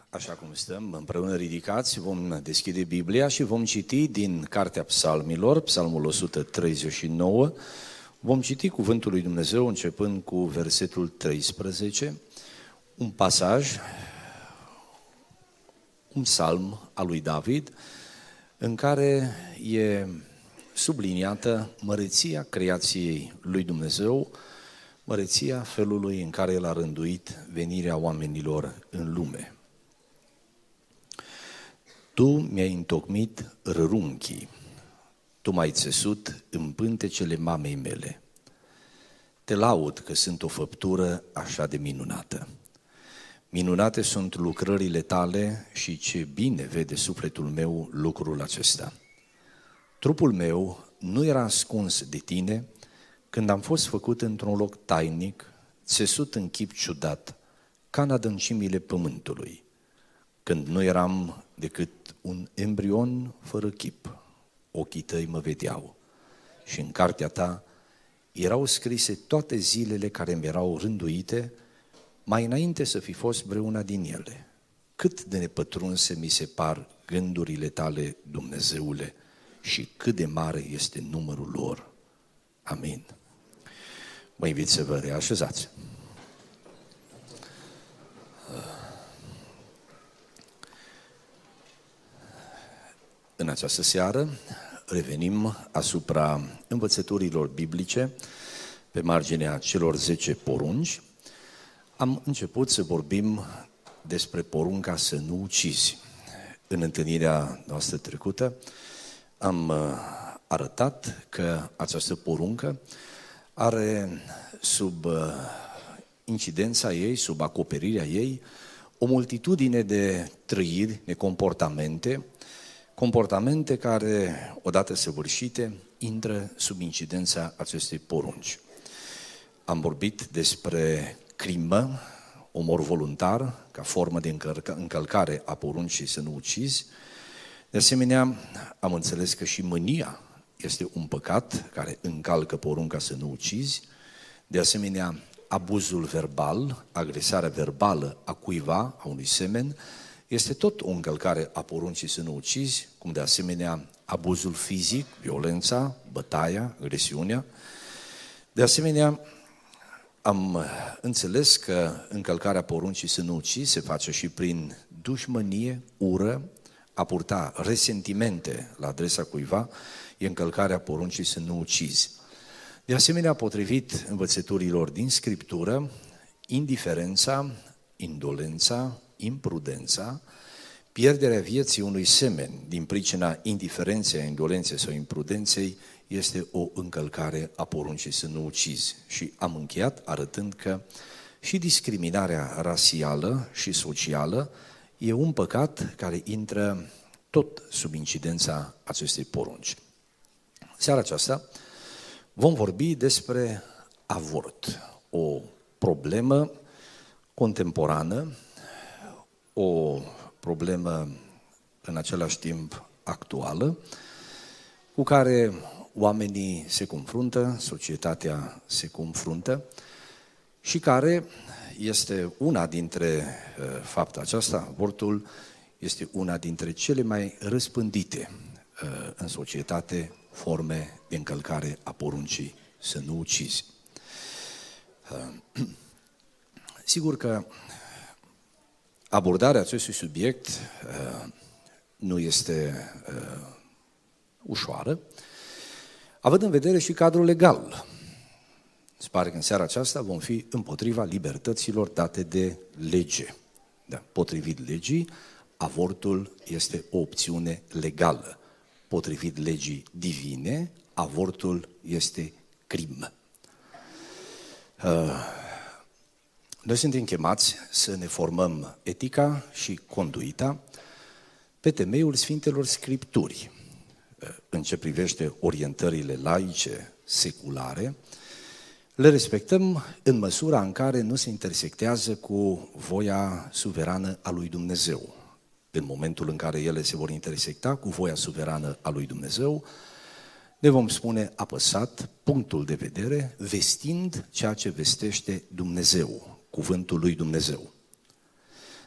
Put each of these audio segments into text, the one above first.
Așa cum stăm împreună ridicați, vom deschide Biblia și vom citi din Cartea Psalmilor, Psalmul 139, vom citi Cuvântul lui Dumnezeu începând cu versetul 13, un pasaj, un psalm al lui David, în care e subliniată măreția creației lui Dumnezeu, măreția felului în care El a rânduit venirea oamenilor în lume. Tu mi-ai întocmit rărunchii, Tu m-ai țesut în pântecele mamei mele. Te laud că sunt o făptură așa de minunată. Minunate sunt lucrările Tale și ce bine vede sufletul meu lucrul acesta. Trupul meu nu era ascuns de Tine când am fost făcut într-un loc tainic, țesut în chip ciudat, ca în adâncimile pământului, când nu eram decât un embrion fără chip. Ochii Tăi mă vedeau și în cartea Ta erau scrise toate zilele care mi erau rânduite, mai înainte să fi fost vreuna din ele. Cât de nepătrunse mi se par gândurile Tale, Dumnezeule, și cât de mare este numărul lor. Amin. Mă invit să vă reașezați. În această seară revenim asupra învățăturilor biblice pe marginea celor 10 porunci. Am început să vorbim despre porunca să nu ucizi. În întâlnirea noastră trecută am arătat că această poruncă are sub incidența ei, sub acoperirea ei, o multitudine de trăiri, de comportamente care, odată săvârșite, intră sub incidența acestei porunci. Am vorbit despre crimă, omor voluntar, ca formă de încălcare a poruncii să nu ucizi. De asemenea, am înțeles că și mânia este un păcat care încalcă porunca să nu ucizi. De asemenea, abuzul verbal, agresarea verbală a cuiva, a unui semen, este tot o încălcare a poruncii să nu ucizi, cum de asemenea abuzul fizic, violența, bătaia, agresiunea. De asemenea, am înțeles că încălcarea poruncii să nu ucizi se face și prin dușmănie, ură, a purta resentimente la adresa cuiva, e încălcarea poruncii să nu ucizi. De asemenea, potrivit învățăturilor din Scriptură, indiferența, indolența, imprudența, pierderea vieții unui semen din pricina indiferenței, indolenței sau imprudenței este o încălcare a poruncii să nu ucizi. Și am încheiat arătând că și discriminarea rasială și socială e un păcat care intră tot sub incidența acestei porunci. Seara aceasta vom vorbi despre avort, o problemă contemporană, o problemă în același timp actuală, cu care oamenii se confruntă, societatea se confruntă și care este una dintre, fapta aceasta, avortul, este una dintre cele mai răspândite în societate forme de încălcare a poruncii să nu ucizi. Sigur că abordarea acestui subiect nu este ușoară, având în vedere și cadrul legal. Se pare că în seara aceasta vom fi împotriva libertăților date de lege. Da, potrivit legii, avortul este o opțiune legală. Potrivit legii divine, avortul este crimă. Noi suntem chemați să ne formăm etica și conduita pe temeiul Sfintelor Scripturi. În ce privește orientările laice, seculare, le respectăm în măsura în care nu se intersectează cu voia suverană a lui Dumnezeu. În momentul în care ele se vor intersecta cu voia suverană a lui Dumnezeu, ne vom spune apăsat punctul de vedere, vestind ceea ce vestește Dumnezeu, cuvântul lui Dumnezeu.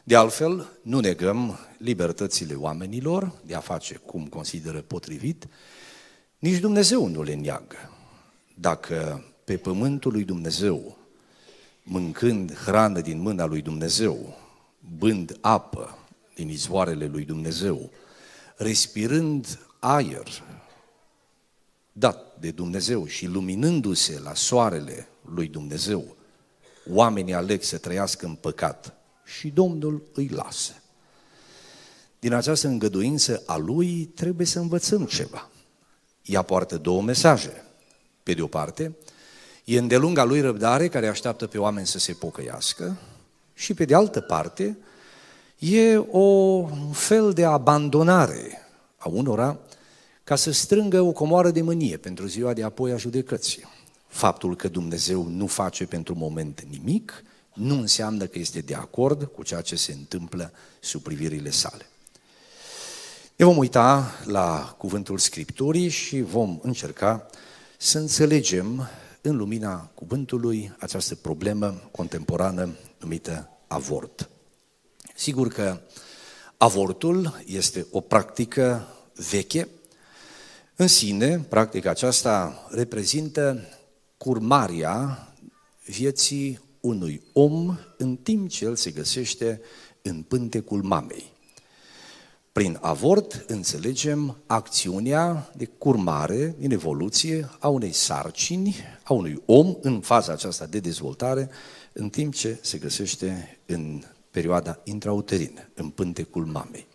De altfel, nu negăm libertățile oamenilor de a face cum consideră potrivit, nici Dumnezeu nu le neagă. Dacă pe pământul lui Dumnezeu, mâncând hrană din mâna lui Dumnezeu, bând apă din izvoarele lui Dumnezeu, respirând aer dat de Dumnezeu și luminându-se la soarele lui Dumnezeu, oamenii aleg să trăiască în păcat și Domnul îi lasă. Din această îngăduință a Lui trebuie să învățăm ceva. Ea poartă două mesaje. Pe de o parte, e îndelunga Lui răbdare care așteaptă pe oameni să se pocăiască și pe de altă parte, e un fel de abandonare a unora ca să strângă o comoară de mânie pentru ziua de apoi a judecății. Faptul că Dumnezeu nu face pentru moment nimic nu înseamnă că este de acord cu ceea ce se întâmplă sub privirile sale. Ne vom uita la cuvântul Scripturii și vom încerca să înțelegem în lumina cuvântului această problemă contemporană numită avort. Sigur că avortul este o practică veche. În sine, practica aceasta reprezintă curmarea vieții unui om în timp ce el se găsește în pântecul mamei. Prin avort înțelegem acțiunea de curmare, în evoluție, a unei sarcini, a unui om în faza aceasta de dezvoltare, în timp ce se găsește în perioada intrauterină, în pântecul mamei.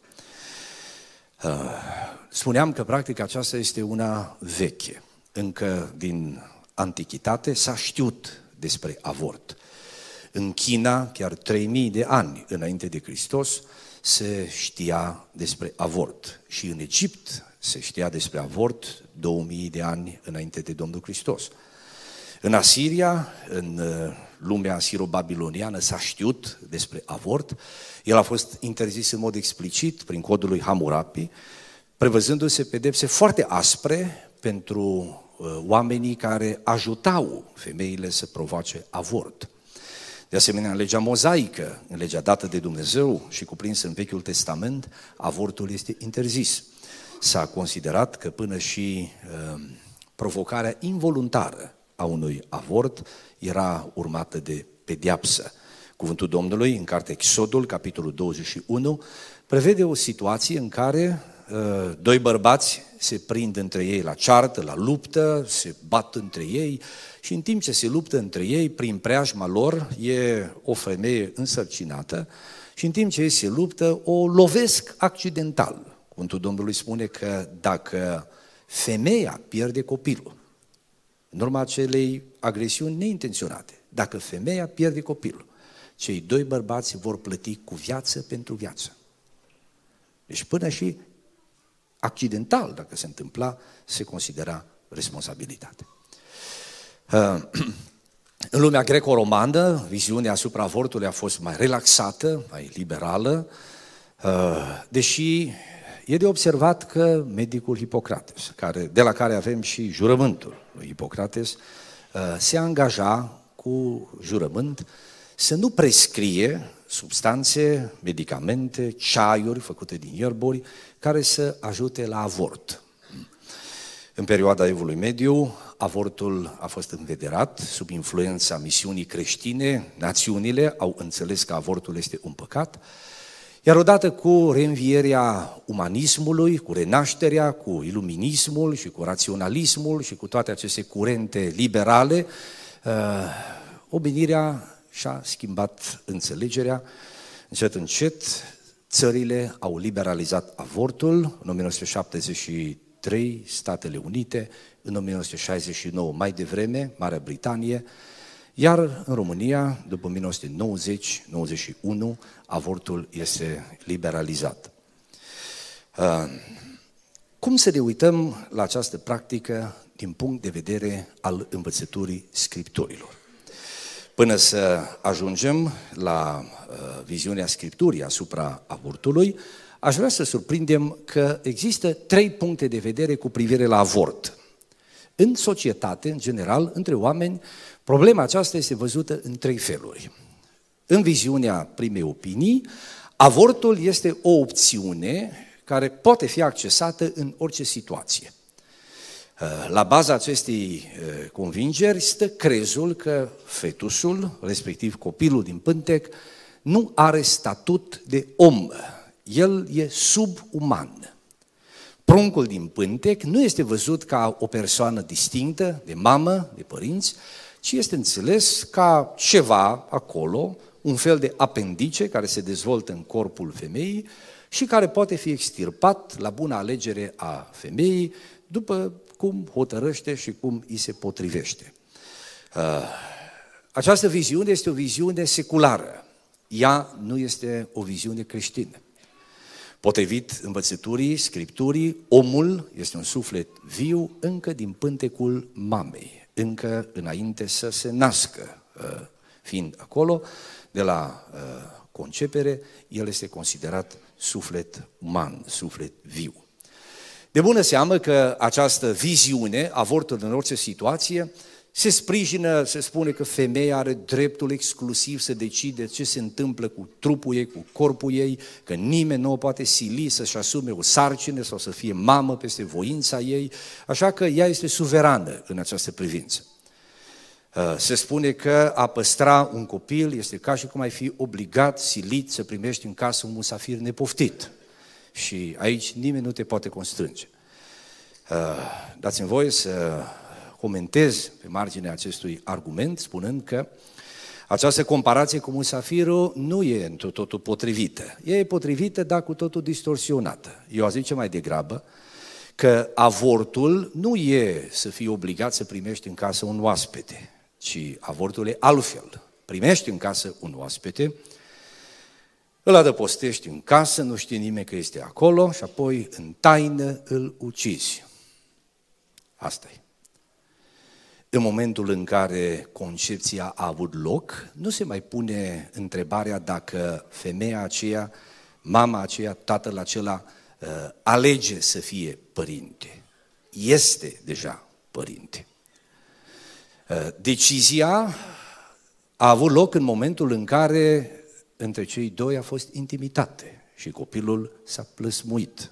Spuneam că practica aceasta este una veche. Încă din antichitate s-a știut despre avort. În China, chiar 3000 de ani înainte de Hristos, se știa despre avort. Și în Egipt se știa despre avort 2000 de ani înainte de Domnul Hristos. În Asiria, în lumea asiro-babiloniană s-a știut despre avort. El a fost interzis în mod explicit prin codul lui Hammurapi, prevăzându-se pedepse foarte aspre pentru oamenii care ajutau femeile să provoace avort. De asemenea, în legea mozaică, în legea dată de Dumnezeu și cuprinsă în Vechiul Testament, avortul este interzis. S-a considerat că până și provocarea involuntară a unui avort era urmată de pedeapsă. Cuvântul Domnului, în cartea Exodul, capitolul 21, prevede o situație în care doi bărbați se prind între ei la ceartă, la luptă, se bat între ei și în timp ce se luptă între ei, prin preajma lor, e o femeie însărcinată și în timp ce ei se luptă, o lovesc accidental. Cuvântul Domnului spune că dacă femeia pierde copilul, în urma acelei agresiuni neintenționate, dacă femeia pierde copilul, cei doi bărbați vor plăti cu viață pentru viață. Deci până și accidental, dacă se întâmpla, se considera responsabilitate. În lumea greco-romană, viziunea asupra avortului a fost mai relaxată, mai liberală, deși e de observat că medicul Hipocrates, de la care avem și jurământul lui Hipocrates, se angaja cu jurământ să nu prescrie substanțe, medicamente, ceaiuri făcute din ierburi care să ajute la avort. În perioada Evului Mediu, avortul a fost învederat sub influența misiunii creștine, națiunile au înțeles că avortul este un păcat, iar odată cu reînvierea umanismului, cu renașterea, cu iluminismul și cu raționalismul și cu toate aceste curente liberale, omenirea și-a schimbat înțelegerea. Încet, încet, țările au liberalizat avortul. În 1973, Statele Unite, în 1969, mai devreme, Marea Britanie, iar în România, după 1990-91, avortul este liberalizat. Cum să ne uităm la această practică din punct de vedere al învățăturii Scripturilor? Până să ajungem la viziunea Scripturii asupra avortului, aș vrea să surprindem că există 3 puncte de vedere cu privire la avort. În societate, în general, între oameni, problema aceasta este văzută în 3 feluri. În viziunea primei opinii, avortul este o opțiune care poate fi accesată în orice situație. La baza acestei convingeri stă crezul că fetusul, respectiv copilul din pântec, nu are statut de om. El e subuman. Pruncul din pântec nu este văzut ca o persoană distinctă de mamă, de părinți, ci este înțeles ca ceva acolo, un fel de apendice care se dezvoltă în corpul femeii și care poate fi extirpat la bună alegere a femeii după cum hotărăște și cum îi se potrivește. Această viziune este o viziune seculară. Ea nu este o viziune creștină. Potrivit învățăturii, Scripturii, omul este un suflet viu încă din pântecul mamei, încă înainte să se nască. Fiind acolo, de la concepere, el este considerat suflet uman, suflet viu. De bună seamă că această viziune, avortul în orice situație, se sprijină, se spune că femeia are dreptul exclusiv să decide ce se întâmplă cu trupul ei, cu corpul ei, că nimeni nu o poate sili să-și asume o sarcină sau să fie mamă peste voința ei, așa că ea este suverană în această privință. Se spune că a păstra un copil este ca și cum ai fi obligat, silit să primești în casă un musafir nepoftit. Și aici nimeni nu te poate constrânge. Dați-mi voie să comentez pe marginea acestui argument, spunând că această comparație cu musafirul nu e întru totul potrivită. Ea e potrivită, dar cu totul distorsionată. Eu aș zice mai degrabă că avortul nu e să fii obligat să primești în casă un oaspete, ci avortul e altfel. Primești în casă un oaspete, îl adăpostești în casă, nu știe nimeni că este acolo și apoi în taină îl ucizi. Asta e. În momentul în care concepția a avut loc, nu se mai pune întrebarea dacă femeia aceea, mama aceea, tatăl acela alege să fie părinte. Este deja părinte. Decizia a avut loc în momentul în care între cei doi a fost intimitate și copilul s-a plăsmuit.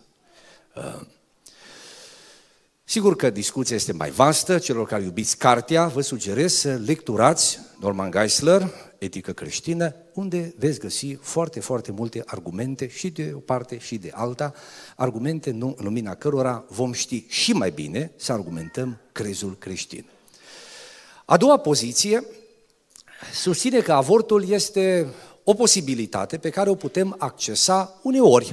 Sigur că discuția este mai vastă, celor care iubiți cartea, vă sugerez să lecturați Norman Geisler, Etică creștină, unde veți găsi foarte, foarte multe argumente și de o parte și de alta, argumente în lumina cărora vom ști și mai bine să argumentăm crezul creștin. A doua poziție susține că avortul este o posibilitate pe care o putem accesa uneori.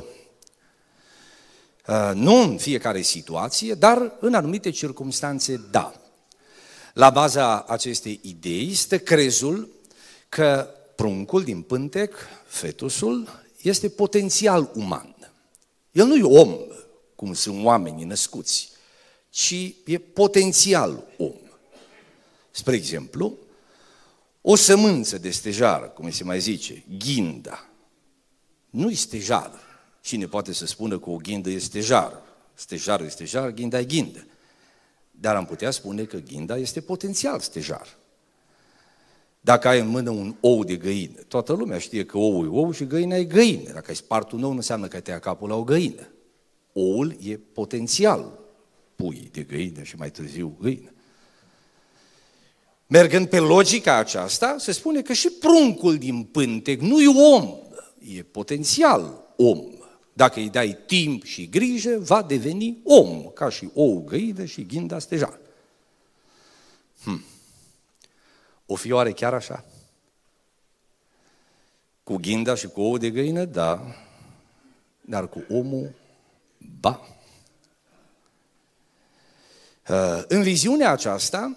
Nu în fiecare situație, dar în anumite circumstanțe, da. La baza acestei idei stă crezul că pruncul din pântec, fetusul, este potențial uman. El nu e om, cum sunt oamenii născuți, ci e potențial om. Spre exemplu, o sămânță de stejar, cum se mai zice, ghinda, nu e stejar. Cine poate să spună că o ghindă e stejar? Stejarul e stejar, ghinda e ghindă. Dar am putea spune că ghinda este potențial stejar. Dacă ai în mână un ou de găină, toată lumea știe că oul e ou și găina e găină. Dacă ai spart un ou, nu înseamnă că ai tăiat capul la o găină. Oul e potențial pui de găină și mai târziu găină. Mergând pe logica aceasta, se spune că și pruncul din pântec nu e om, e potențial om. Dacă îi dai timp și grijă, va deveni om, ca și ou găină și ghinda stejar. O fi oare chiar așa? Cu ghinda și cu ou de găină, da, dar cu omul, ba. În viziunea aceasta,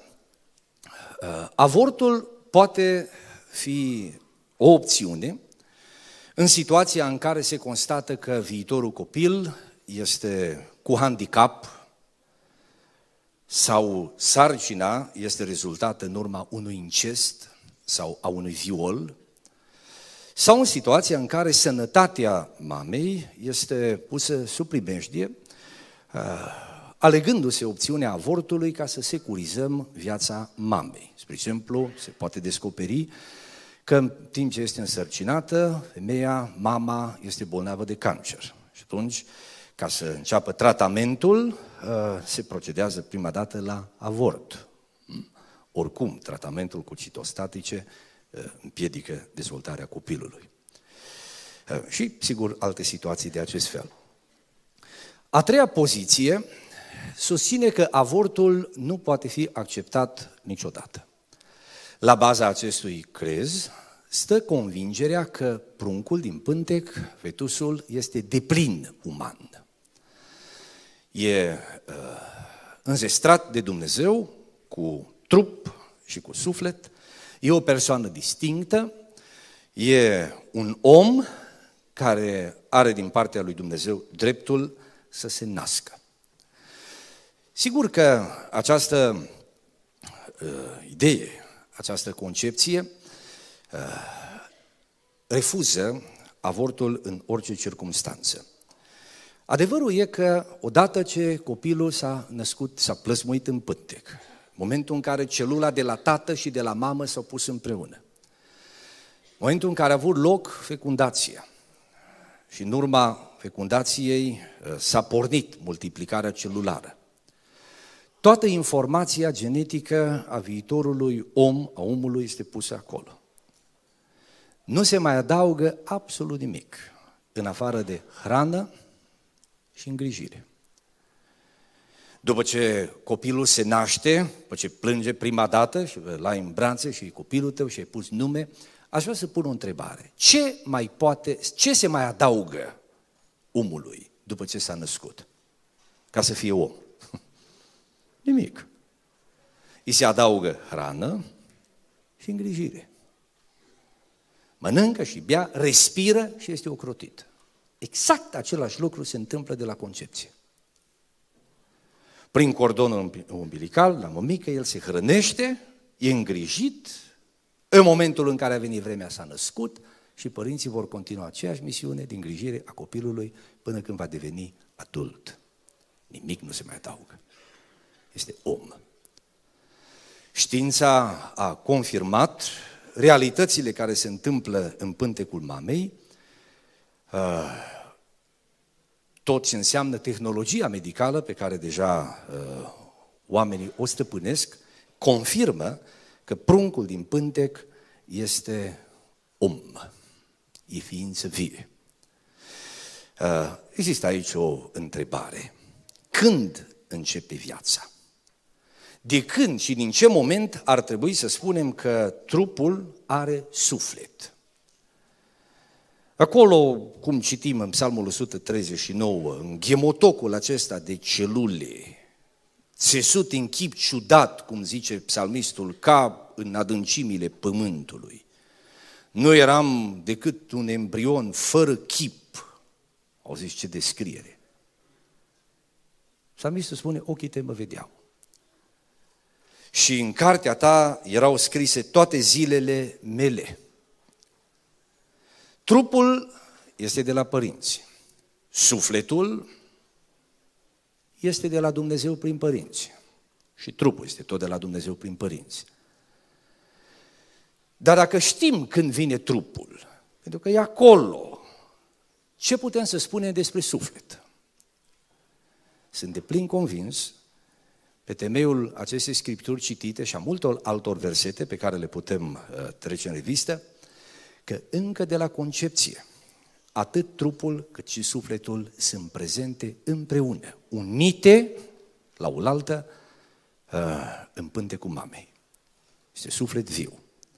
avortul poate fi o opțiune în situația în care se constată că viitorul copil este cu handicap sau sarcina este rezultată în urma unui incest sau a unui viol, sau în situația în care sănătatea mamei este pusă sub primejdie, alegându-se opțiunea avortului ca să securizăm viața mamei. Spre exemplu, se poate descoperi că în timp ce este însărcinată, femeia, mama, este bolnavă de cancer. Și atunci, ca să înceapă tratamentul, se procedează prima dată la avort. Oricum, tratamentul cu citostatice împiedică dezvoltarea copilului. Și, sigur, alte situații de acest fel. A treia poziție susține că avortul nu poate fi acceptat niciodată. La baza acestui crez stă convingerea că pruncul din pântec, fetusul, este deplin uman. E înzestrat de Dumnezeu cu trup și cu suflet, e o persoană distinctă, e un om care are din partea lui Dumnezeu dreptul să se nască. Sigur că această idee, această concepție refuză avortul în orice circumstanță. Adevărul e că odată ce copilul s-a născut, s-a plăsmuit în pântec, momentul în care celula de la tată și de la mamă s-au pus împreună, momentul în care a avut loc fecundația și în urma fecundației s-a pornit multiplicarea celulară, toată informația genetică a viitorului om, a omului, este pusă acolo. Nu se mai adaugă absolut nimic, în afară de hrană și îngrijire. După ce copilul se naște, după ce plânge prima dată și îl ai în brațe și copilul tău și ai pus nume, aș vrea să pun o întrebare. Ce se mai adaugă omului după ce s-a născut ca să fie om? Nimic. Îi se adaugă hrană și îngrijire. Mănâncă și bea, respiră și este ocrotit. Exact același lucru se întâmplă de la concepție. Prin cordonul umbilical, la mămică, el se hrănește, e îngrijit, în momentul în care a venit vremea s-a născut și părinții vor continua aceeași misiune de îngrijire a copilului până când va deveni adult. Nimic nu se mai adaugă. Este om. Știința a confirmat realitățile care se întâmplă în pântecul mamei, tot ce înseamnă tehnologia medicală pe care deja oamenii o stăpânesc, confirmă că pruncul din pântec este om, e ființă vie. Există aici o întrebare. Când începe viața? De când și din ce moment ar trebui să spunem că trupul are suflet? Acolo, cum citim în Psalmul 139, în ghemotocul acesta de celule, țesut în chip ciudat, cum zice psalmistul, ca în adâncimile pământului, nu eram decât un embrion fără chip. Auziți ce descriere. Psalmistul spune, ochii tăi mă vedeau. Și în cartea ta erau scrise toate zilele mele. Trupul este de la părinți. Sufletul este de la Dumnezeu prin părinți. Și trupul este tot de la Dumnezeu prin părinți. Dar dacă știm când vine trupul, pentru că e acolo, ce putem să spunem despre suflet? Sunt deplin convins, pe temeiul acestei scripturi citite și a multor altor versete pe care le putem trece în revistă, că încă de la concepție, atât trupul cât și sufletul sunt prezente împreună, unite la oaltă în pântecul mamei. Este suflet viu.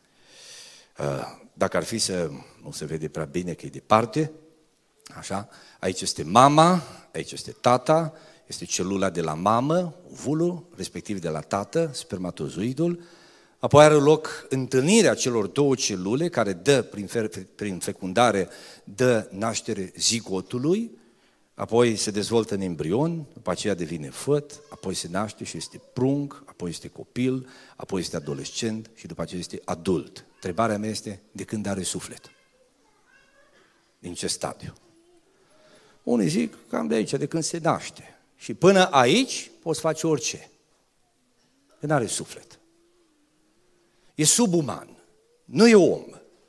Dacă ar fi să nu se vede prea bine că e departe, așa, aici este mama, aici este tata, este celula de la mamă, ovulul, respectiv de la tată, spermatozoidul, apoi are loc întâlnirea celor două celule care dă, prin fecundare, dă naștere zigotului, apoi se dezvoltă în embrion, după aceea devine făt, apoi se naște și este prunc, apoi este copil, apoi este adolescent și după aceea este adult. Întrebarea mea este, de când are suflet? Din ce stadiu? Unii zic, cam de aici, de când se naște. Și până aici poți face orice. Că nu are suflet. E subuman, nu e om.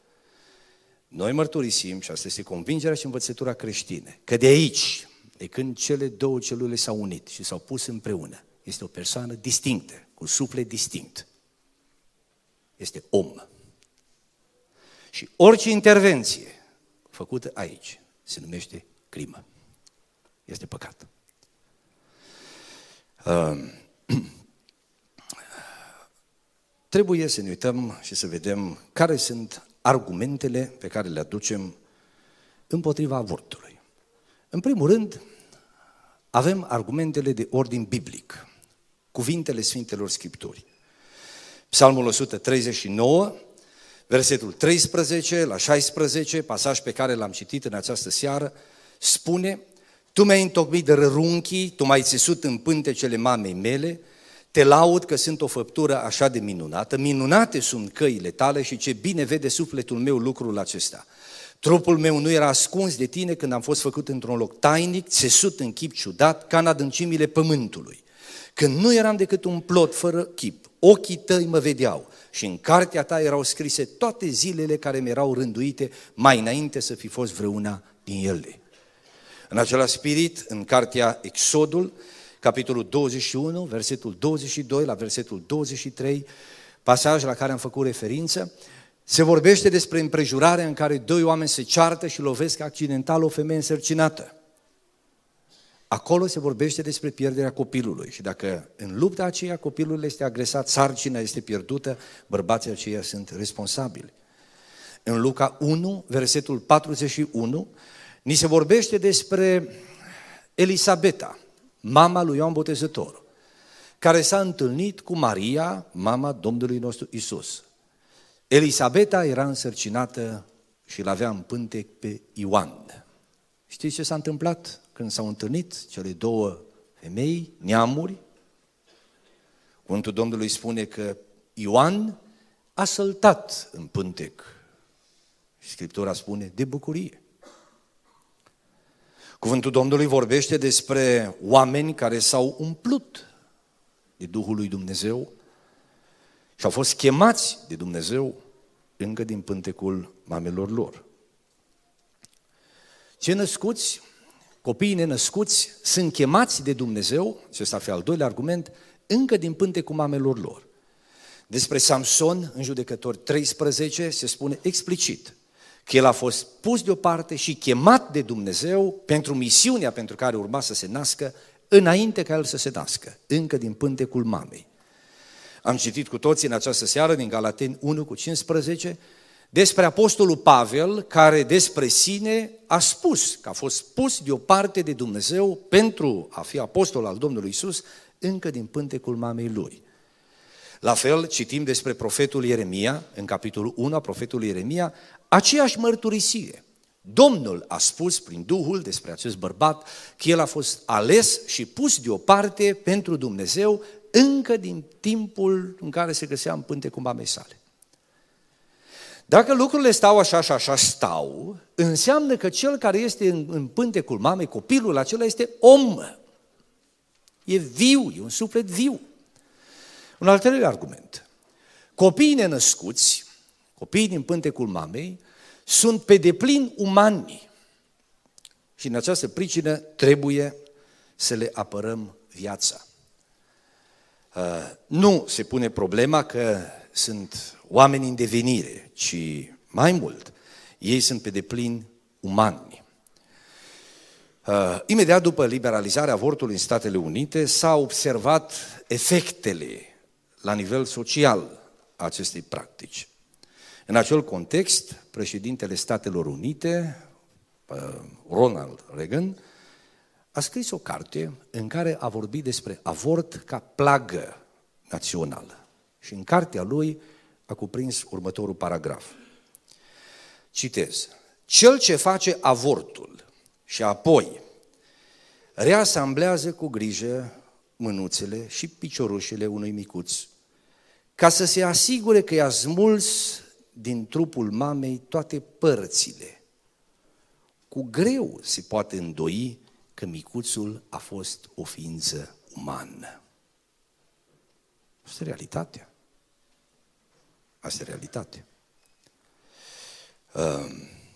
Noi mărturisim, și asta este convingerea și învățătura creștină, că de aici, de când cele două celule s-au unit și s-au pus împreună, este o persoană distinctă, cu suflet distinct. Este om. Și orice intervenție făcută aici se numește crimă. Este păcat. Trebuie să ne uităm și să vedem care sunt argumentele pe care le aducem împotriva avortului. În primul rând, avem argumentele de ordin biblic, cuvintele Sfintelor Scripturi. Psalmul 139, versetul 13 la 16, pasaj pe care l-am citit în această seară, spune: Tu mi-ai întocmit de rărunchii, tu m-ai țesut în pântecele mamei mele, te laud că sunt o făptură așa de minunată, minunate sunt căile tale și ce bine vede sufletul meu lucrul acesta. Trupul meu nu era ascuns de tine când am fost făcut într-un loc tainic, țesut în chip ciudat, ca în adâncimile pământului. Când nu eram decât un plot fără chip, ochii tăi mă vedeau și în cartea ta erau scrise toate zilele care mi-erau rânduite mai înainte să fi fost vreuna din ele. În același spirit, în cartea Exodul, capitolul 21, versetul 22 la versetul 23, pasaj la care am făcut referință, se vorbește despre împrejurarea în care doi oameni se ceartă și lovesc accidental o femeie însărcinată. Acolo se vorbește despre pierderea copilului și dacă în lupta aceea copilul este agresat, sarcina este pierdută, bărbații aceia sunt responsabili. În Luca 1, versetul 41, ni se vorbește despre Elisabeta, mama lui Ioan Botezătorul, care s-a întâlnit cu Maria, mama Domnului nostru Iisus. Elisabeta era însărcinată și l-avea în pântec pe Ioan. Știți ce s-a întâmplat când s-au întâlnit cele două femei, neamuri? Cuvântul Domnului spune că Ioan a săltat în pântec. Și Scriptura spune de bucurie. Cuvântul Domnului vorbește despre oameni care s-au umplut de Duhul lui Dumnezeu și au fost chemați de Dumnezeu încă din pântecul mamelor lor. Cei născuți, copiii nenăscuți, sunt chemați de Dumnezeu, acesta ar fi al doilea argument, încă din pântecul mamelor lor. Despre Samson, în Judecători 13, se spune explicit că el a fost pus deoparte și chemat de Dumnezeu pentru misiunea pentru care urma să se nască, înainte ca el să se nască, încă din pântecul mamei. Am citit cu toții în această seară, din Galateni 1:15, despre apostolul Pavel, care despre sine a spus că a fost pus deoparte de Dumnezeu pentru a fi apostol al Domnului Iisus, încă din pântecul mamei lui. La fel, citim despre profetul Ieremia, în capitolul 1 a profetului Ieremia, aceeași mărturisire. Domnul a spus prin Duhul despre acest bărbat că el a fost ales și pus deoparte pentru Dumnezeu încă din timpul în care se găsea în pântecul mamei sale. Dacă lucrurile stau așa și așa stau, înseamnă că cel care este în pântecul mamei, copilul acela este om. E viu, e un suflet viu. Un al treilea argument. Copiii nenăscuți, copiii din pântecul mamei, sunt pe deplin umani și în această pricină trebuie să le apărăm viața. Nu se pune problema că sunt oameni în devenire, ci mai mult, ei sunt pe deplin umani. Imediat după liberalizarea avortului în Statele Unite s-au observat efectele la nivel social a acestei practici. În acel context, președintele Statelor Unite, Ronald Reagan, a scris o carte în care a vorbit despre avort ca plagă națională. Și în cartea lui a cuprins următorul paragraf. Citez. Cel ce face avortul și apoi reasamblează cu grijă mânuțele și piciorușele unui micuț, ca să se asigure că i-a smuls din trupul mamei toate părțile. Cu greu se poate îndoi că micuțul a fost o ființă umană. Asta e realitatea. Asta e realitatea.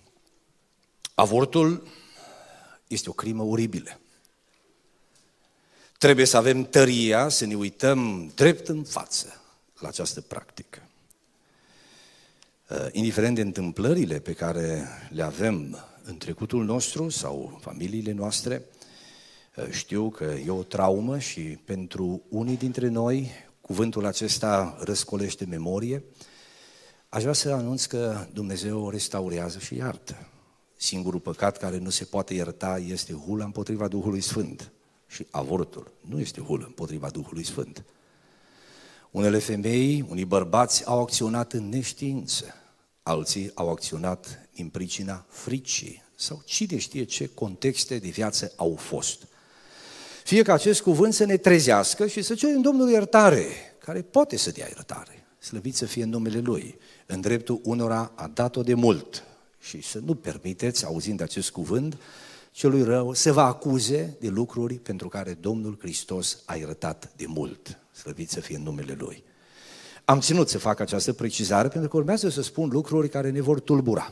Avortul este o crimă oribilă. Trebuie să avem tăria să ne uităm drept în față la această practică. Indiferent de întâmplările pe care le avem în trecutul nostru sau familiile noastre, știu că e o traumă și pentru unii dintre noi cuvântul acesta răscolește memorie. Aș vrea să anunț că Dumnezeu restaurează și iartă. Singurul păcat care nu se poate ierta este hula împotriva Duhului Sfânt. Și avortul nu este hulă împotriva Duhului Sfânt. Unele femei, unii bărbați au acționat în neștiință, alții au acționat din pricina fricii sau cine știe ce contexte de viață au fost. Fie ca acest cuvânt să ne trezească și să cerem Domnului iertare, care poate să dea iertare, slăvit să fie în numele Lui. În dreptul unora a dat-o de mult și să nu permiteți, auzind acest cuvânt, celui rău să vă acuze de lucruri pentru care Domnul Hristos a iertat de mult. Slăvit să fie în numele Lui. Am ținut să fac această precizare pentru că urmează să spun lucruri care ne vor tulbura.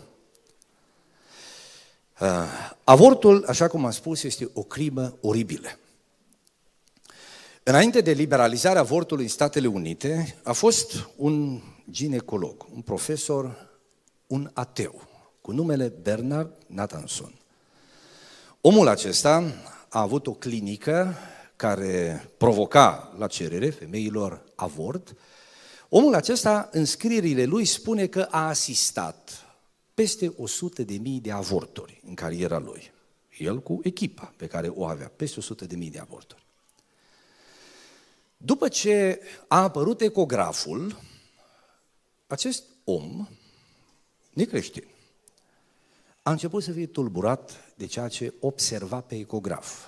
Avortul, așa cum am spus, este o crimă oribilă. Înainte de liberalizarea avortului în Statele Unite, a fost un ginecolog, un profesor, un ateu, cu numele Bernard Nathanson. Omul acesta a avut o clinică care provoca la cerere femeilor avort. Omul acesta, în scrierile lui, spune că a asistat peste 100.000 de avorturi în cariera lui. El cu echipa pe care o avea, peste 100.000 de avorturi. După ce a apărut ecograful, acest om necreștin a început să fie tulburat de ceea ce observa pe ecograf.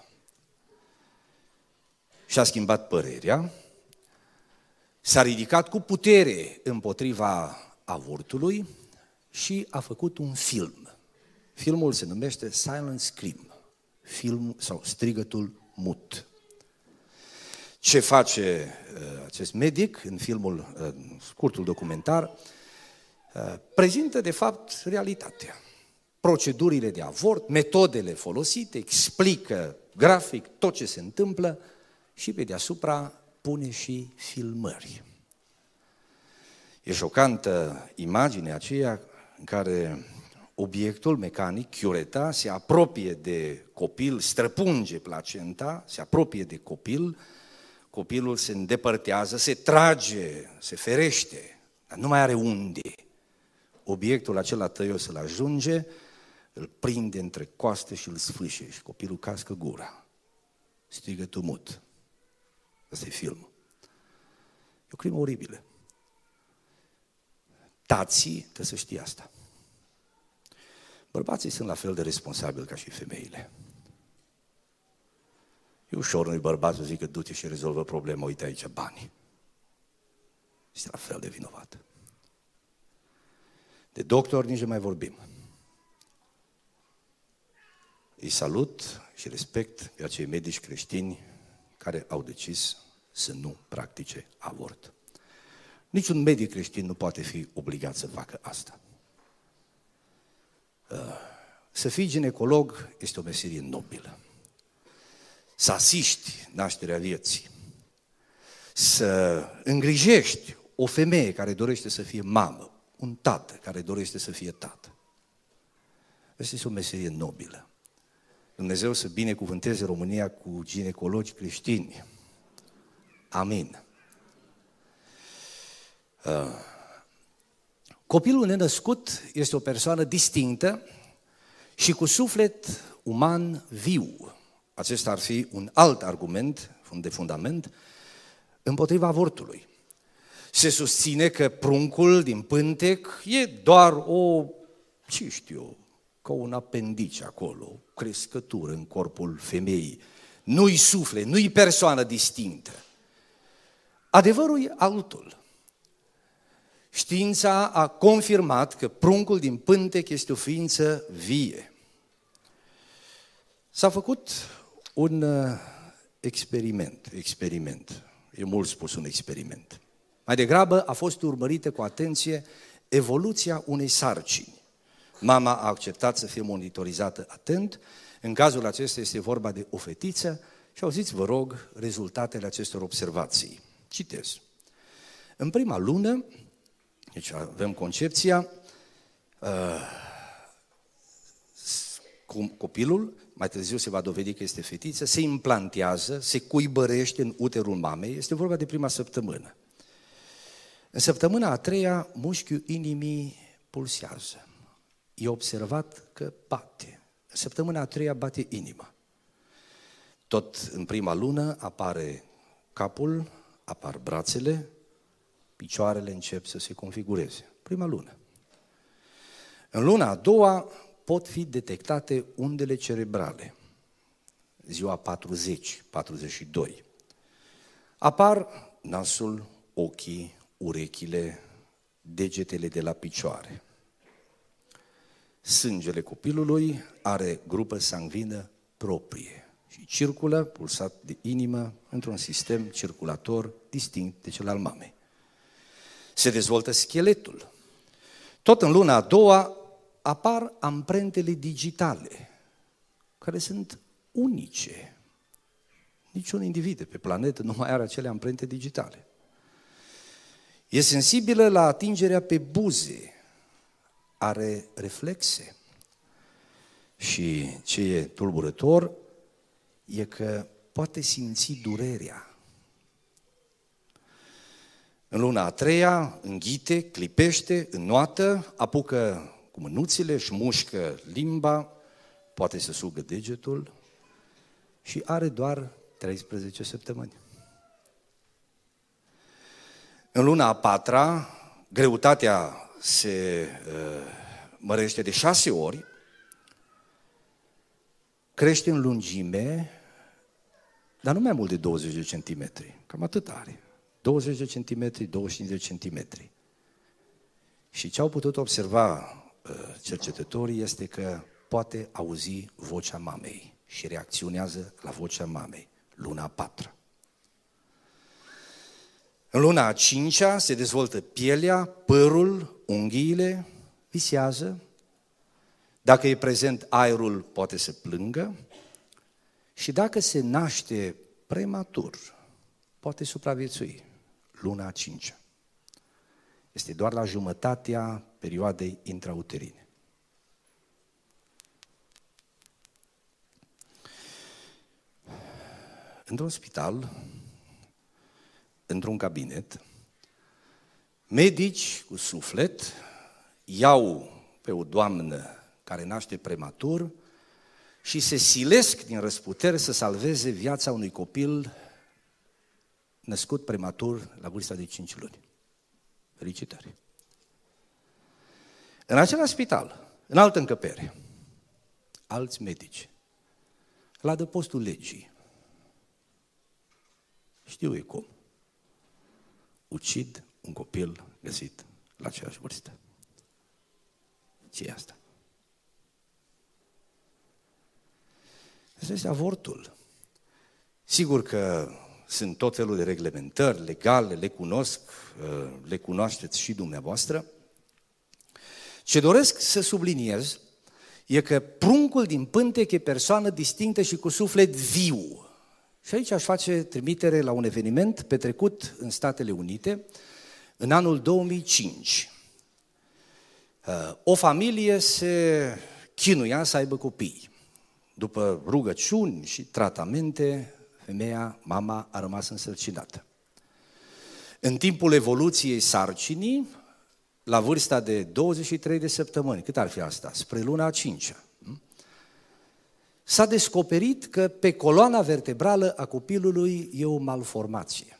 Și-a schimbat părerea, s-a ridicat cu putere împotriva avortului și a făcut un film. Filmul se numește Silent Scream, film sau strigătul mut. Ce face acest medic în filmul, scurtul documentar, prezintă de fapt realitatea. Procedurile de avort, metodele folosite, explică grafic tot ce se întâmplă și pe deasupra pune și filmări. E șocantă imaginea aceea în care obiectul mecanic, chiureta, se apropie de copil, străpunge placenta, se apropie de copil, copilul se îndepărtează, se trage, se ferește, dar nu mai are unde. Obiectul acela tăios îl ajunge, îl prinde între coaste și îl sfâșie și copilul cască gura. Strigă tumut. Ăsta e filmul. E o crimă oribilă. Tații trebuie să știe asta. Bărbații sunt la fel de responsabili ca și femeile. E ușor unui bărbat să zică du-te și rezolvă problema, uite aici banii. Este la fel de vinovat. De doctor nici nu mai vorbim. Îi salut și respect pe acei medici creștini care au decis să nu practice avort. Niciun medic creștin nu poate fi obligat să facă asta. Să fii ginecolog este o meserie nobilă. Să asiști nașterea vieții. Să îngrijești o femeie care dorește să fie mamă, un tată care dorește să fie tată. Asta este o meserie nobilă. Dumnezeu să binecuvânteze România cu ginecologi creștini. Amin. Copilul nenăscut este o persoană distinctă și cu suflet uman viu. Acesta ar fi un alt argument de fundament împotriva avortului. Se susține că pruncul din pântec e doar o, ce știu, ca un apendice acolo, o crescătură în corpul femeii. Nu-i suflet, nu-i persoană distinctă. Adevărul e altul. Știința a confirmat că pruncul din pântec este o ființă vie. S-a făcut un experiment, e mult spus un experiment. Mai degrabă a fost urmărită cu atenție evoluția unei sarcini. Mama a acceptat să fie monitorizată atent. În cazul acesta este vorba de o fetiță și auziți, vă rog, rezultatele acestor observații. Citez. În prima lună, deci avem concepția, copilul, mai târziu se va dovedi că este fetiță, se implantează, se cuibărește în uterul mamei, este vorba de prima săptămână. În săptămâna a treia, mușchiul inimii pulsează. E observat că bate. În săptămâna a treia bate inima. Tot în prima lună apare capul, apar brațele, picioarele încep să se configureze. Prima lună. În luna a doua pot fi detectate undele cerebrale. Ziua 40, 42. Apar nasul, ochii, urechile, degetele de la picioare. Sângele copilului are grupă sanguină proprie și circulă, pulsat de inimă, într-un sistem circulator distinct de cel al mamei. Se dezvoltă scheletul. Tot în luna a doua apar amprentele digitale, care sunt unice. Niciun individ pe planetă nu mai are acele amprente digitale. E sensibilă la atingerea pe buze, are reflexe. Și ce e tulburător e că poate simți durerea. În luna a treia înghite, clipește, înnoată, apucă cu mânuțile, își mușcă limba, poate să sugă degetul și are doar 13 săptămâni. În luna a patra, greutatea se mărește de 6 ori, crește în lungime, dar nu mai mult de 20 de centimetri, cam atât are. 20 de centimetri, 25 de centimetri. Și ce au putut observa cercetătorii este că poate auzi vocea mamei și reacționează la vocea mamei. Luna a patra. În luna a cincea se dezvoltă pielea, părul, unghiile, visează. Dacă e prezent aerul, poate să plângă. Și dacă se naște prematur, poate supraviețui. Luna a cincea. Este doar la jumătatea perioadei intrauterine. Într-un spital, într-un cabinet, medici cu suflet iau pe o doamnă care naște prematur și se silesc din răsputeri să salveze viața unui copil născut prematur la vârsta de 5 luni. Felicitări! În același spital, în altă încăpere, alți medici, la adăpostul legii, știu eu cum, ucid un copil găsit la aceeași vârstă. Ce e asta? Asta este avortul. Sigur că sunt tot felul de reglementări legale, le cunosc, le cunoașteți și dumneavoastră. Ce doresc să subliniez e că pruncul din pântec e persoană distinctă și cu suflet viu. Și aici aș face trimitere la un eveniment petrecut în Statele Unite în anul 2005. O familie se chinuia să aibă copii. După rugăciuni și tratamente, femeia, mama, a rămas însărcinată. În timpul evoluției sarcinii, la vârsta de 23 de săptămâni, cât ar fi asta? Spre luna a 5-a. S-a descoperit că pe coloana vertebrală a copilului e o malformație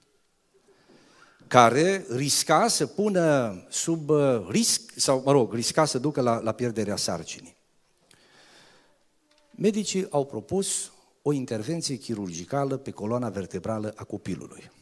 care risca să pună sub risc, sau risca să ducă la pierderea sarcinii. Medicii au propus o intervenție chirurgicală pe coloana vertebrală a copilului.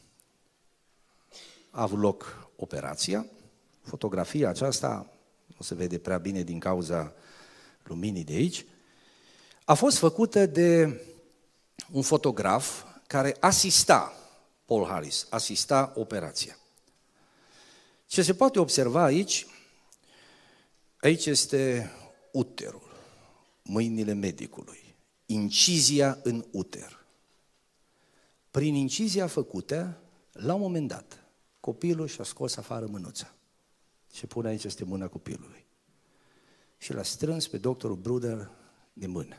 A avut loc operația. Fotografia aceasta nu se vede prea bine din cauza luminii de aici. A fost făcută de un fotograf care asista, Paul Harris, asista operația. Ce se poate observa aici Aici este uterul, mâinile medicului, incizia în uter. Prin incizia făcută, la un moment dat, copilul și-a scos afară mânuța și pune aici este mâna copilului. Și l-a strâns pe doctorul Bruder de mână.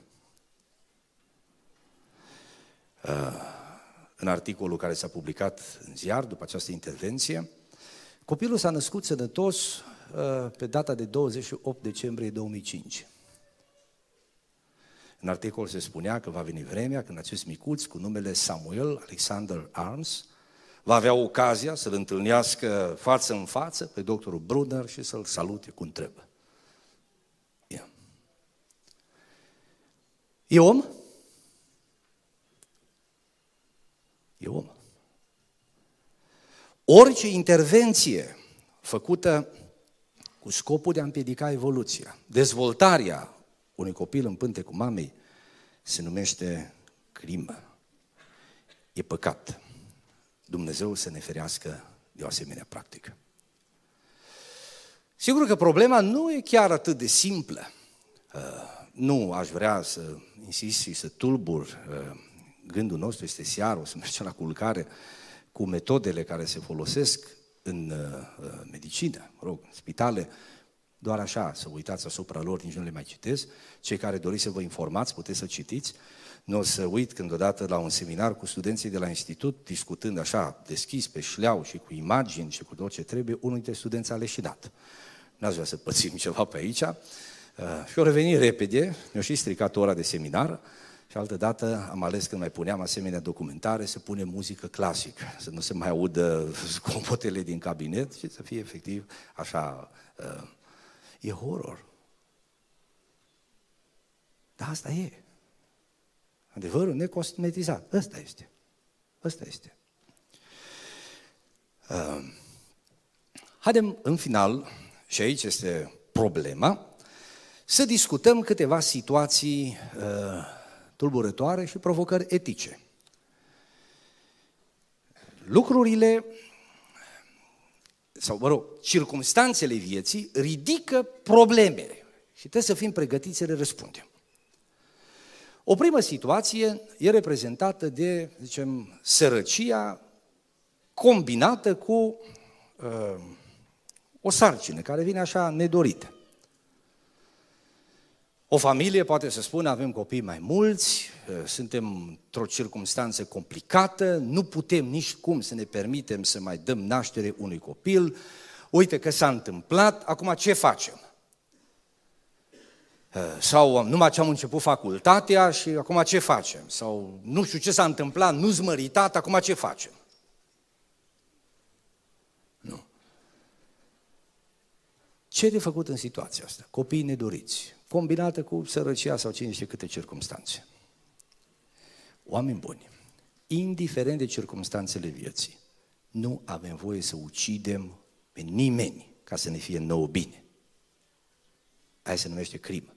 În articolul care s-a publicat în ziar după această intervenție, copilul s-a născut sănătos pe data de 28 decembrie 2005. În articol se spunea că va veni vremea când acest micuț cu numele Samuel Alexander Arms va avea ocazia să-l întâlnească față în față pe doctorul Brunner și să-l salute cum trebuie. E om? E om. Orice intervenție făcută cu scopul de a împiedica evoluția, dezvoltarea unui copil în pântecul mamei, se numește crimă. E păcat. Dumnezeu să ne ferească de o asemenea practică. Sigur că problema nu e chiar atât de simplă. Nu aș vrea să insist și să tulbur gândul nostru este seară, o să mergem la culcare cu metodele care se folosesc în medicină, în spitale, doar așa, să uitați asupra lor, nici nu le mai citesc. Cei care doriți să vă informați, puteți să citiți. Nu o să uit când odată la un seminar cu studenții de la institut, discutând așa, deschis pe șleau și cu imagini și cu tot ce trebuie, unul dintre studenți a leșinat. N-ați vrea să pățim ceva pe aici. Și o reveni repede, mi-a și stricat ora de seminar și altădată am ales când mai puneam asemenea documentare să punem muzică clasică, să nu se mai audă zgomotele din cabinet și să fie efectiv așa, e horror. Dar asta e. Adevărul necosmetizat. Ăsta este. Ăsta este. Haidem în final, și aici este problema, să discutăm câteva situații tulburătoare și provocări etice. Lucrurile, sau mă rog, circumstanțele vieții ridică problemele și trebuie să fim pregătiți să le răspundem. O primă situație e reprezentată de, zicem, sărăcia combinată cu o sarcină care vine așa nedorită. O familie poate să spună, avem copii mai mulți, suntem într-o circumstanță complicată, nu putem nici cum să ne permitem să mai dăm naștere unui copil, uite că s-a întâmplat, acum ce facem? Sau numai ce am început facultatea și acum ce facem? Sau nu știu ce s-a întâmplat, nu-s măritat, acum ce facem? Nu. Ce e de făcut în situația asta? Copiii nedoriți, combinată cu sărăcia sau cine știe câte circumstanțe. Oameni buni, indiferent de circumstanțele vieții, nu avem voie să ucidem pe nimeni ca să ne fie nouă bine. Aia se numește crimă.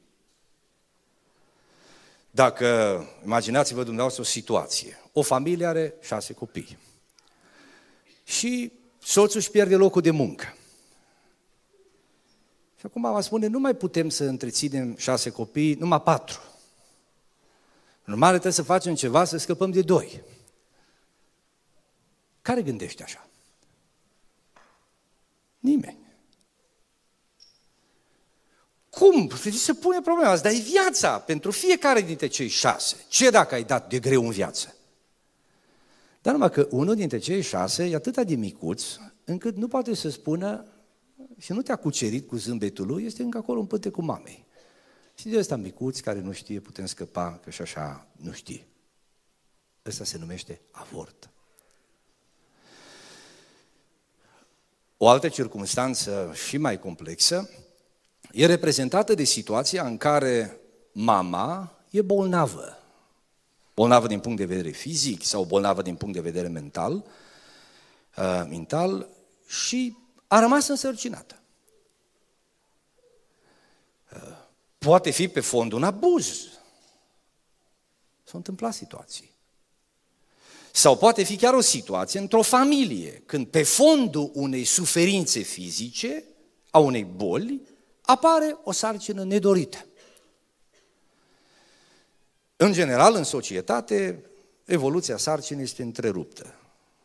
Dacă, imaginați-vă dumneavoastră o situație, o familie are 6 copii și soțul își pierde locul de muncă. Și acum va spune, nu mai putem să întreținem 6 copii, numai 4. Normal trebuie să facem ceva să scăpăm de 2. Care gândește așa? Nimeni. Cum? Se pune problema asta, dar e viața pentru fiecare dintre cei 6. Ce dacă ai dat de greu în viață? Dar numai că unul dintre cei 6 e atât de micuț, încât nu poate să spună și nu te-a cucerit cu zâmbetul lui, este încă acolo în pântecul mamei. Și de ăsta micuț care nu știe, putem scăpa, că și așa nu știe. Ăsta se numește avort. O altă circumstanță și mai complexă e reprezentată de situația în care mama e bolnavă. Bolnavă din punct de vedere fizic sau bolnavă din punct de vedere mental și a rămas însărcinată. Poate fi pe fond un abuz. S-au întâmplat situații. Sau poate fi chiar o situație într-o familie, când pe fondul unei suferințe fizice, a unei boli, apare o sarcină nedorită. În general, în societate, evoluția sarcinii este întreruptă.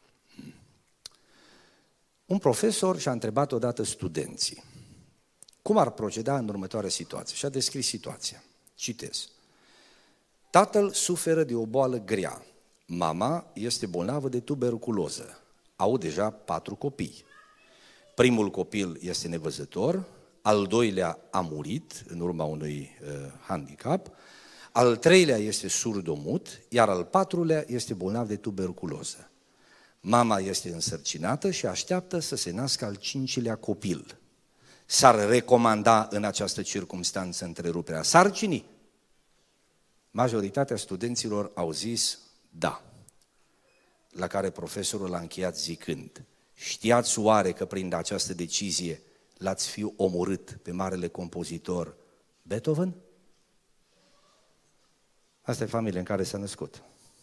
Un profesor și-a întrebat odată studenții cum ar proceda în următoarea situație și a descris situația. Citez. Tatăl suferă de o boală grea. Mama este bolnavă de tuberculoză. Au deja 4 copii. Primul copil este nevăzător, al doilea a murit în urma unui handicap, al treilea este surdomut, iar al patrulea este bolnav de tuberculoză. Mama este însărcinată și așteaptă să se nască al 5-lea copil. S-ar recomanda în această circumstanță întreruperea sarcinii? Majoritatea studenților au zis da. La care profesorul a încheiat zicând: știați oare că prin această decizie l-ați fi omorât pe marele compozitor Beethoven? Asta e familia în care s-a născut.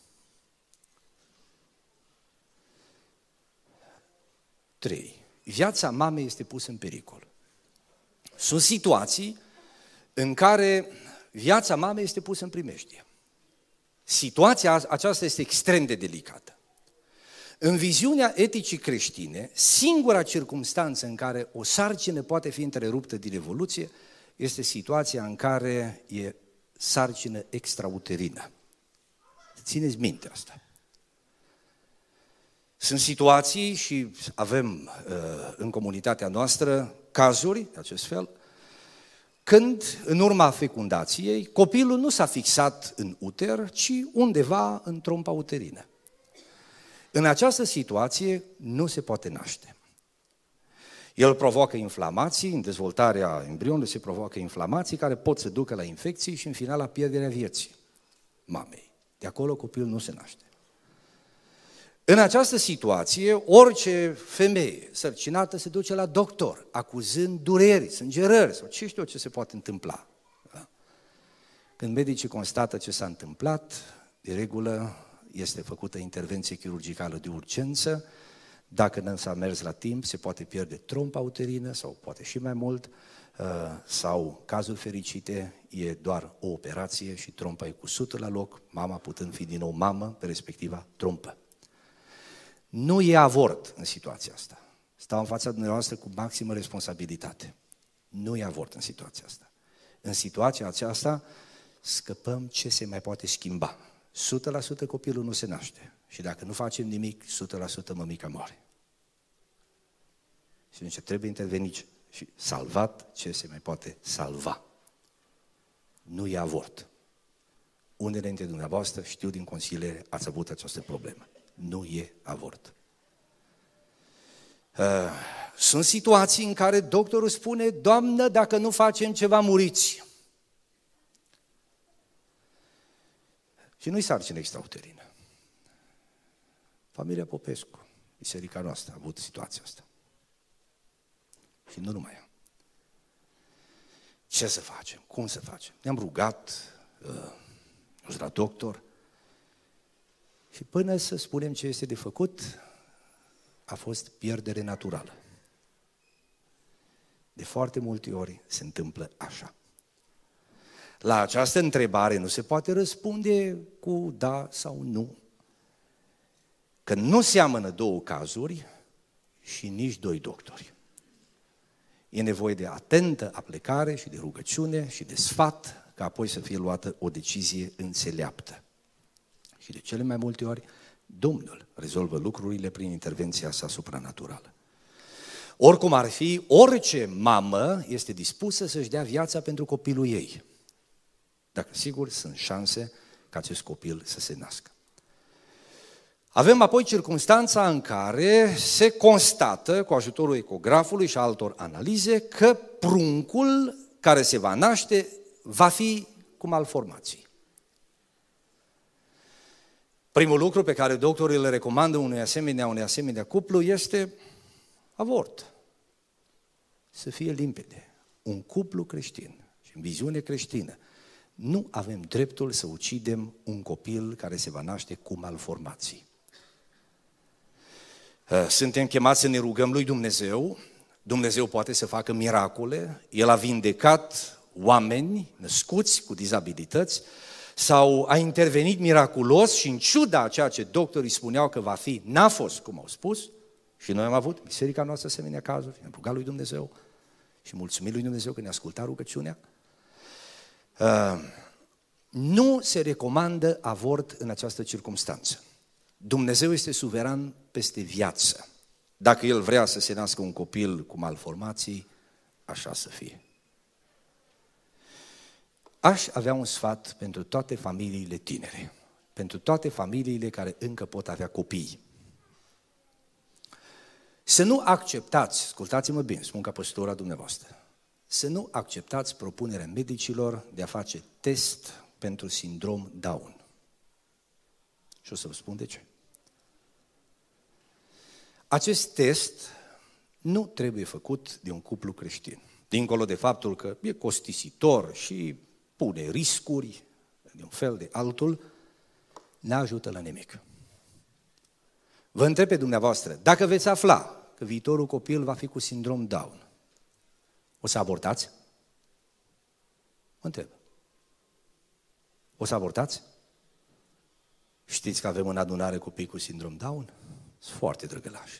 Trei. Viața mamei este pusă în pericol. Sunt situații în care viața mamei este pusă în primejdie. Situația aceasta este extrem de delicată. În viziunea eticii creștine, singura circumstanță în care o sarcină poate fi întreruptă din evoluție este situația în care e sarcină extrauterină. Țineți minte asta. Sunt situații și avem în comunitatea noastră cazuri de acest fel, când în urma fecundației copilul nu s-a fixat în uter, ci undeva în trompa uterină. În această situație nu se poate naște. El provoacă inflamații, în dezvoltarea embrionului se provoacă inflamații care pot să ducă la infecții și în final la pierderea vieții mamei. De acolo copilul nu se naște. În această situație, orice femeie sărcinată se duce la doctor, acuzând dureri, sângerări sau ce știu ce se poate întâmpla. Da? Când medicii constată ce s-a întâmplat, de regulă este făcută intervenție chirurgicală de urgență. Dacă nu s-a mers la timp, se poate pierde trompa uterină sau poate și mai mult, sau, cazul fericite, e doar o operație și trompa e cusută la loc, mama putând fi din nou mamă pe respectiva trompă. Nu e avort în situația asta. Stau în fața dumneavoastră cu maximă responsabilitate. Nu e avort în situația asta. În situația aceasta scăpăm ce se mai poate schimba. 100% copilul nu se naște. Și dacă nu facem nimic, 100% mămica moare. Și atunci trebuie intervenit și salvat ce se mai poate salva. Nu e avort. Unele dintre dumneavoastră, știu din consiliere, ați avut această problemă. Nu e avort. Sunt situații în care doctorul spune: Doamnă, dacă nu facem ceva, muriți. Și nu-i sarcină extrauterină. Familia Popescu, biserica noastră, a avut situația asta. Și nu numai ea. Ce să facem? Cum să facem? Ne-am rugat la doctor și până să spunem ce este de făcut, a fost pierdere naturală. De foarte multe ori se întâmplă așa. La această întrebare nu se poate răspunde cu da sau nu. Că nu seamănă două cazuri și nici doi doctori. E nevoie de atentă aplecare și de rugăciune și de sfat, ca apoi să fie luată o decizie înțeleaptă. Și de cele mai multe ori, Domnul rezolvă lucrurile prin intervenția sa supranaturală. Oricum ar fi, orice mamă este dispusă să-și dea viața pentru copilul ei. Dacă sigur sunt șanse ca acest copil să se nască. Avem apoi circumstanța în care se constată, cu ajutorul ecografului și altor analize, că pruncul care se va naște va fi cu malformații. Primul lucru pe care doctorii le recomandă unui asemenea cuplu este avort. Să fie limpede. Un cuplu creștin și în viziune creștină nu avem dreptul să ucidem un copil care se va naște cu malformații. Suntem chemați să ne rugăm lui Dumnezeu Dumnezeu poate să facă miracole, El a vindecat oameni născuți cu dizabilități sau a intervenit miraculos și în ciuda a ceea ce doctorii spuneau că va fi, n-a fost cum au spus. Și noi am avut, biserica noastră, asemenea cazuri, ne-am rugat lui Dumnezeu și mulțumim lui Dumnezeu că ne-a ascultat rugăciunea. Nu se recomandă avort în această circumstanță. Dumnezeu este suveran peste viață. Dacă El vrea să se nască un copil cu malformații, așa să fie. Aș avea un sfat pentru toate familiile tinere, pentru toate familiile care încă pot avea copii. Să nu acceptați, ascultați-mă bine, spun ca păstora dumneavoastră, să nu acceptați propunerea medicilor de a face test pentru sindrom Down. Și o să vă spun de ce. Acest test nu trebuie făcut de un cuplu creștin, dincolo de faptul că e costisitor și pune riscuri de un fel de altul, n-ajută la nimic. Vă întreb pe dumneavoastră, dacă veți afla că viitorul copil va fi cu sindrom Down, o să abortați? Mă întreb. O să abortați? Știți că avem în adunare copii cu sindrom Down? Sunt foarte drăgălași.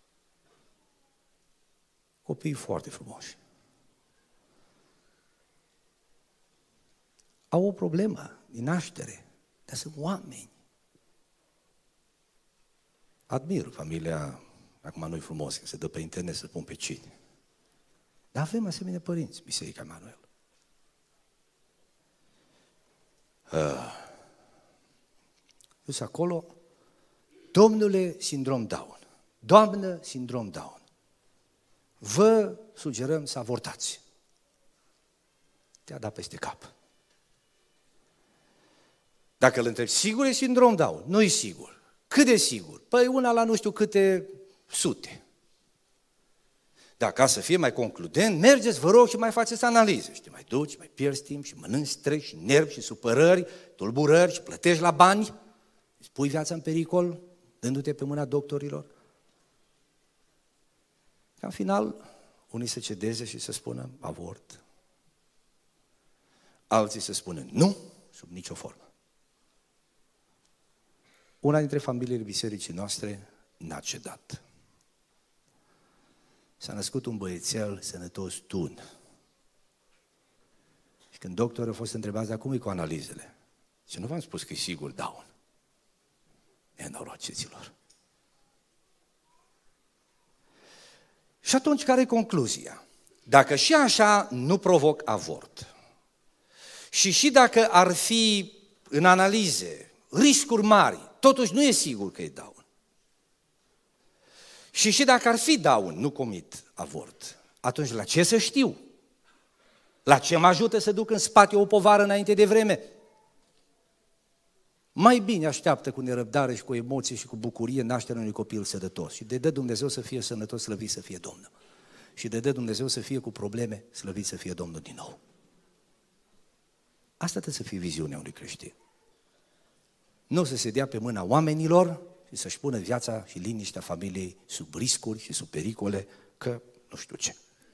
Copii foarte frumoși. Au o problemă din naștere, dar sunt oameni. Admir familia, acum nu-i frumos că se dă pe internet să pun pe cine. Dar avem asemenea părinți, Biserica Emanuel. Dus acolo, domnule sindrom Down, doamnă sindrom Down, vă sugerăm să avortați. Te-a dat peste cap. Dacă îl întrebi, sigur e sindrom Down? Nu e sigur. Cât de sigur? Păi una la nu știu câte sute. Dar ca să fie mai concludent, mergeți, vă rog, și mai faceți analize. Și te mai duci, mai pierzi timp și mănânci stres și nervi și supărări, tulburări și plătești la bani. Îți pui viața în pericol, dându-te pe mâna doctorilor. Ca în final, unii se cedeze și să spună avort. Alții să spună nu, sub nicio formă. Una dintre familiile bisericii noastre n-a cedat. S-a născut un băiețel sănătos tun. Și când doctorul a fost întrebat, dar cum e cu analizele? Și nu v-am spus că e sigur Down. Nenorociților. Și atunci, care e concluzia? Dacă și așa nu provoc avort și dacă ar fi în analize riscuri mari, totuși nu e sigur că e Down. Și dacă ar fi Down, nu comit avort, atunci la ce să știu? La ce mă ajută să duc în spate o povară înainte de vreme? Mai bine așteaptă cu nerăbdare și cu emoție și cu bucurie nașterea unui copil sănătos. Și de dă Dumnezeu să fie sănătos, slăvit să fie Domnul. Și de dă Dumnezeu să fie cu probleme, slăvit să fie Domnul din nou. Asta trebuie să fie viziunea unui creștin. Nu să se dea pe mâna oamenilor și să-și pună viața și liniștea familiei sub riscuri și sub pericole, că nu știu ce.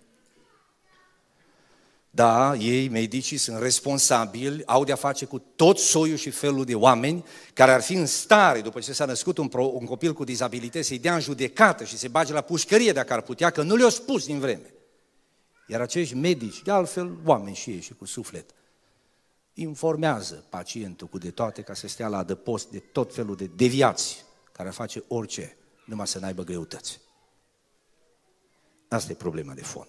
Da, ei, medicii, sunt responsabili, au de-a face cu tot soiul și felul de oameni care ar fi în stare, după ce s-a născut un copil cu dizabilități, să-i dea în judecată și se bage la pușcărie dacă ar putea, că nu le-au spus din vreme. Iar acești medici, de altfel, oameni și ei și cu suflet, informează pacientul cu de toate ca să stea la adăpost de tot felul de deviații care ar face orice, numai să n-aibă greutăți. Asta e problema de fond.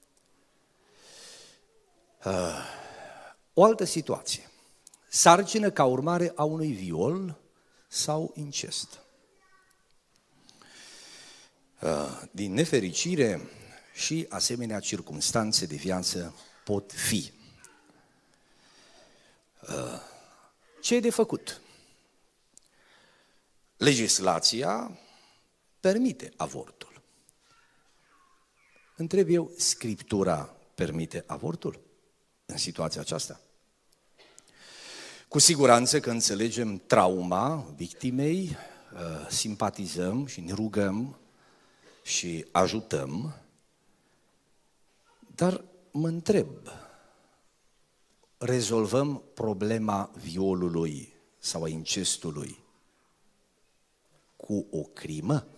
O altă situație. Sarcină ca urmare a unui viol sau incest. Din nefericire și asemenea circumstanțe de viață pot fi. Ce e de făcut? Legislația permite avortul. Întreb eu, Scriptura permite avortul în situația aceasta? Cu siguranță că înțelegem trauma victimei, simpatizăm și ne rugăm și ajutăm, Dar mă întreb, rezolvăm problema violului sau a incestului cu o crimă?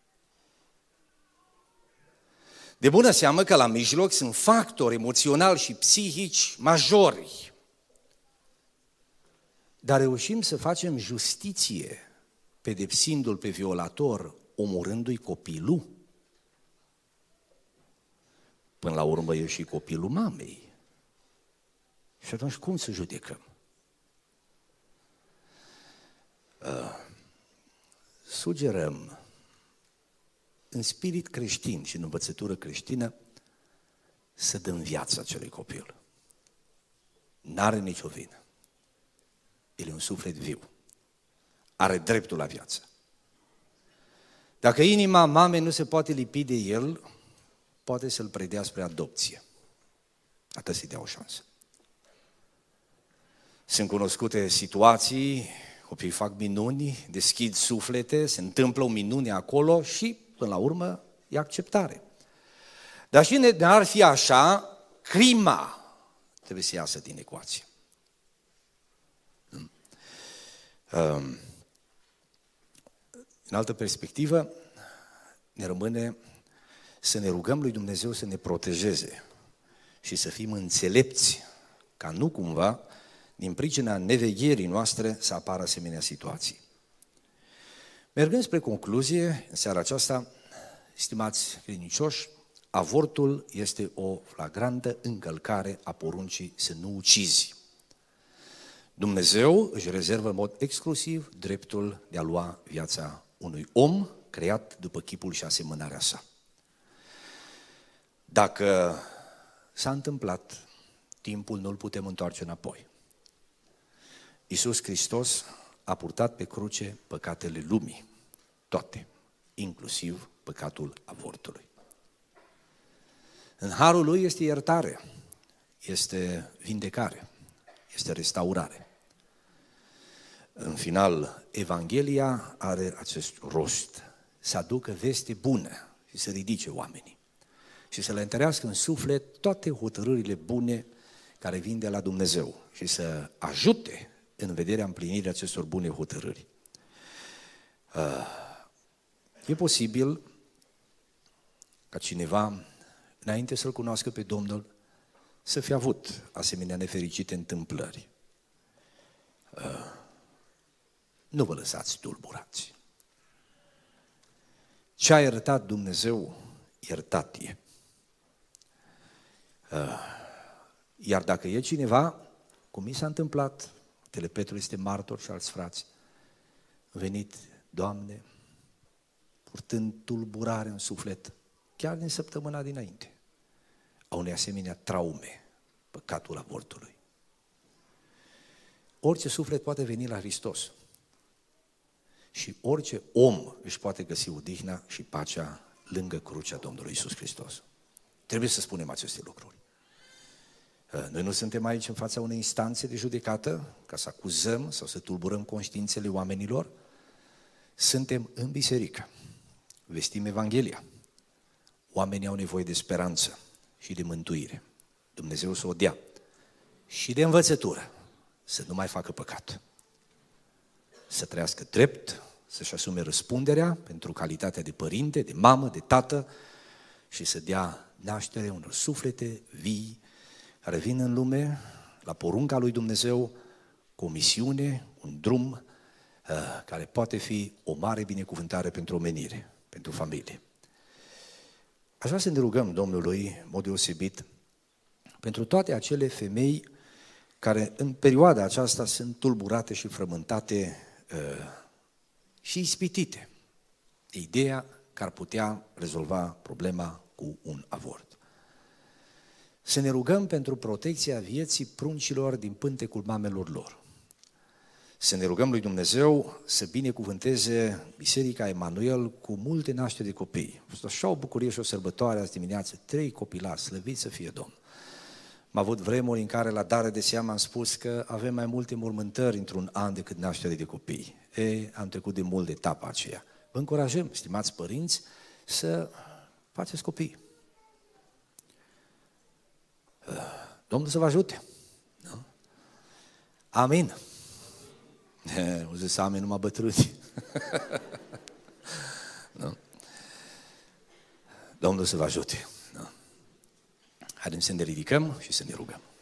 De bună seamă că la mijloc sunt factori emoționali și psihici majori. Dar reușim să facem justiție pedepsindu-l pe violator, omorându-i copilul? Până la urmă e și copilul mamei. Și atunci cum să judecăm? Sugerăm în spirit creștin și în învățătură creștină să dăm viața acelui copil. N-are nicio vină. El e un suflet viu. Are dreptul la viață. Dacă inima mamei nu se poate lipi de el, poate să-l predea spre adopție. Atât să-i dea o șansă. Sunt cunoscute situații, copiii fac minuni, deschid suflete, se întâmplă o minune acolo și, până la urmă, e acceptare. Dar și n-ar fi așa, crima trebuie să iasă din ecuație. În altă perspectivă, ne rămâne să ne rugăm lui Dumnezeu să ne protejeze și să fim înțelepți, ca nu cumva, din pricina nevegherii noastre, să apară asemenea situații. Mergând spre concluzie, în seara aceasta, stimați credincioși, avortul este o flagrantă încălcare a poruncii să nu ucizi. Dumnezeu își rezervă în mod exclusiv dreptul de a lua viața unui om creat după chipul și asemănarea sa. Dacă s-a întâmplat, timpul nu-l putem întoarce înapoi. Iisus Hristos a purtat pe cruce păcatele lumii, toate, inclusiv păcatul avortului. În harul lui este iertare, este vindecare, este restaurare. În final, Evanghelia are acest rost, să aducă veste bună și să ridice oamenii și să le întărească în suflet toate hotărârile bune care vin de la Dumnezeu și să ajute în vederea împlinirii acestor bune hotărâri. E posibil ca cineva, înainte să-L cunoască pe Domnul, să fi avut asemenea nefericite întâmplări. Nu vă lăsați tulburați. Ce a iertat Dumnezeu, iertat e. Iar dacă e cineva, cum mi s-a întâmplat, Petru este martor și alți frați, a venit, Doamne, purtând tulburare în suflet, chiar din săptămâna dinainte, a unei asemenea traume, păcatul avortului. Orice suflet poate veni la Hristos și orice om își poate găsi odihna și pacea lângă crucea Domnului Iisus Hristos. Trebuie să spunem aceste lucruri. Noi nu suntem aici în fața unei instanțe de judecată ca să acuzăm sau să tulburăm conștiințele oamenilor. Suntem în biserică, vestim Evanghelia. Oamenii au nevoie de speranță și de mântuire. Dumnezeu să o dea. Și de învățătură, să nu mai facă păcat. Să trăiască drept, să-și asume răspunderea pentru calitatea de părinte, de mamă, de tată și să dea naștere unor suflete vii care vin în lume la porunca lui Dumnezeu cu o misiune, un drum care poate fi o mare binecuvântare pentru omenire, pentru familie. Aș vrea să ne rugăm Domnului, în mod deosebit, pentru toate acele femei care în perioada aceasta sunt tulburate și frământate și ispitite de ideea că ar putea rezolva problema cu un avort. Să ne rugăm pentru protecția vieții pruncilor din pântecul mamelor lor. Să ne rugăm lui Dumnezeu să binecuvânteze Biserica Emanuel cu multe nașteri de copii. A fost așa o bucurie și o sărbătoare azi dimineață, 3 copilași, slăvit să fie Domnul. Am avut vremuri în care la dare de seamă am spus că avem mai multe mormântări într-un an decât naștere de copii. Am trecut de mult de etapa aceea. Vă încurajăm, stimați părinți, să faceți copii. Domnul să vă ajute. Nu? Amin. O zis amin numai bătrâni. Nu? Domnul să vă ajute. Nu? Haideți să ne ridicăm și să ne rugăm.